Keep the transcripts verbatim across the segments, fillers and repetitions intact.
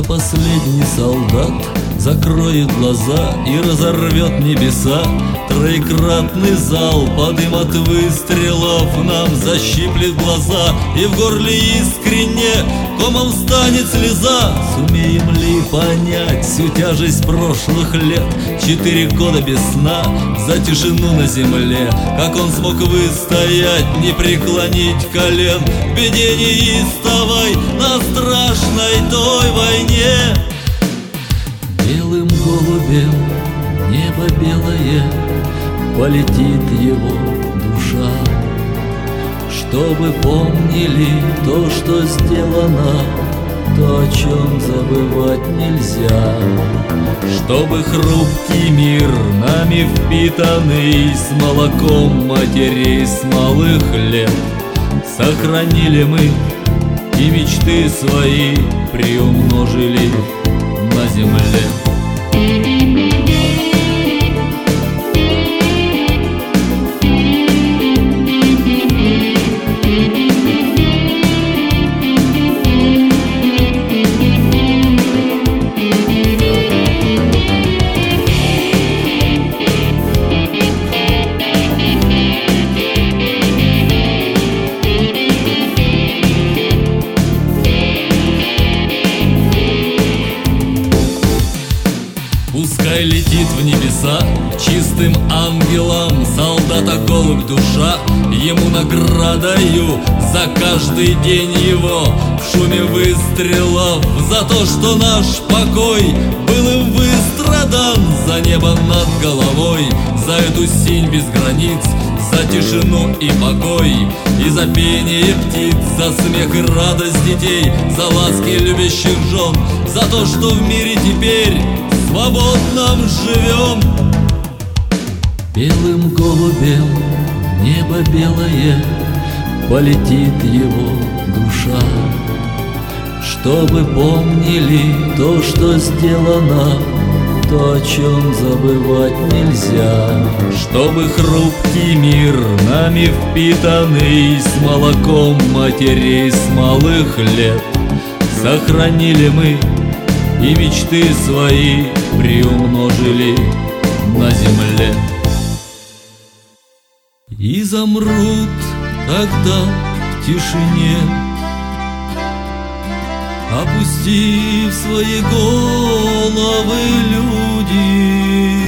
последний солдат закроет глаза и разорвет небеса. Троекратный залп, подым от выстрелов нам защиплет глаза, и в горле искренне комом станет слеза. Сумеем ли понять всю тяжесть прошлых лет? Четыре года без сна за тишину на земле. Как он смог выстоять, не преклонить колен в беде неистовой на страшной той войне? Белым голубем небо белое полетит его душа, чтобы помнили то, что сделано, то, о чем забывать нельзя. Чтобы хрупкий мир, нами впитанный с молоком матерей с малых лет, сохранили мы и мечты свои приумножили на земле. Пускай летит в небеса к чистым ангелам солдата голубь душа, ему наградою за каждый день его в шуме выстрелов, за то, что наш покой был им выстрадан, за небо над головой, за эту синь без границ, за тишину и покой, и за пение птиц, за смех и радость детей, за ласки любящих жен, за то, что в мире теперь свободном живем. Белым голубем небо белое полетит его душа, чтобы помнили то, что сделано, то, о чем забывать нельзя. Чтобы хрупкий мир, нами впитанный с молоком матерей с малых лет, сохранили мы и мечты свои приумножили на земле. И замрут тогда в тишине, опустив свои головы люди.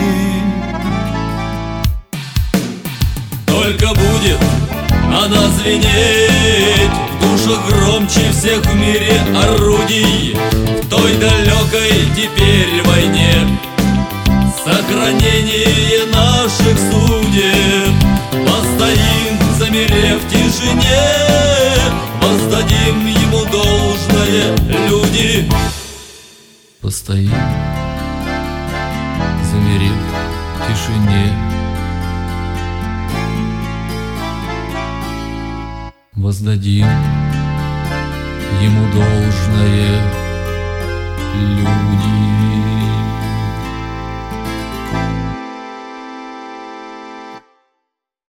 Только будет она звенеть в душах громче всех в мире орудий, в той далекой теперь войне. Сохранение наших судеб постоим, замерев в тишине, воздадим ему должное, люди. Постоим, замерев в тишине, воздадим ему должное.